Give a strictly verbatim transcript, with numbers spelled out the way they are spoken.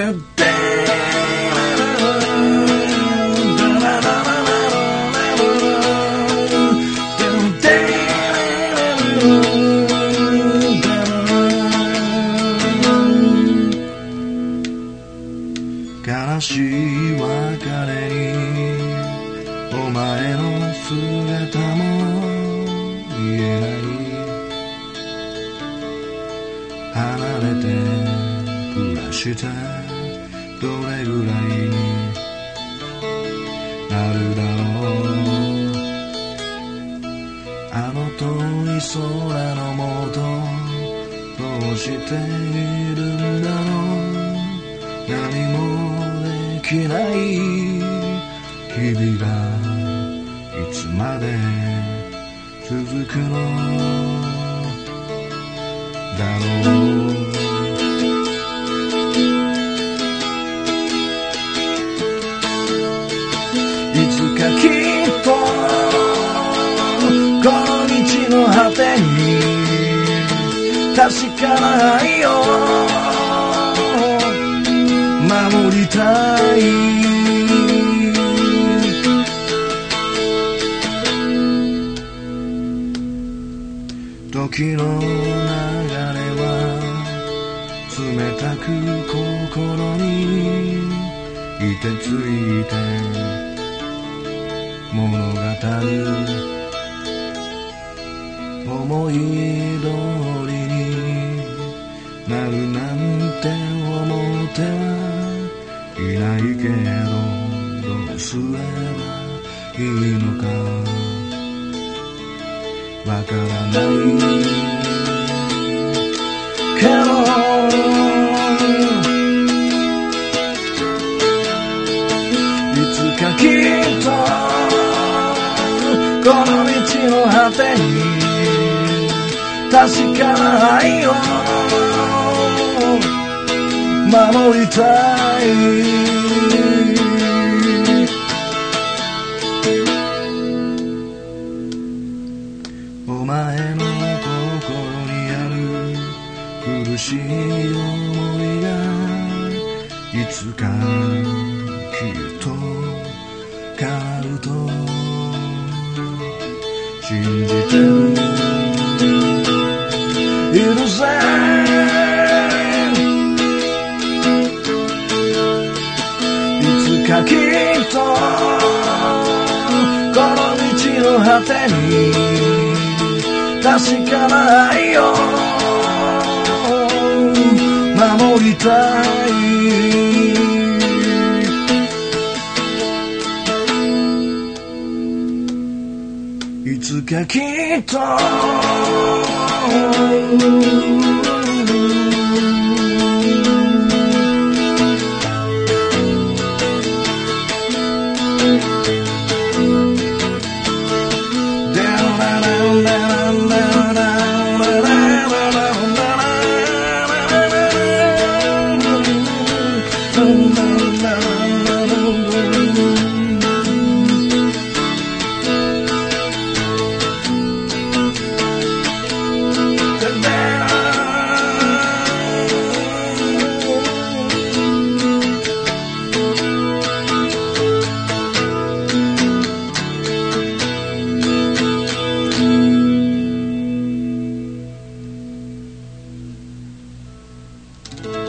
悲しい別れにお前の姿も見えない離れて暮らしてどれぐらいになるだろうあの遠い空のもとどうしているんだろう何もできない日々がいつまで続くのだろういつかきっとこの道の果てに確かな愛を守りたい時の流れは冷たく心にいてついて物語思い通りになるなんて思ってはいないけどどうすればいいのかわからないけどいつかきっとこの道の果てに確かな愛を守りたいお前の心にある苦しい思いがいつかきっと変わると信じてるいるぜいつかきっとこの道の果てに確かな愛を守りたいいつかきっと you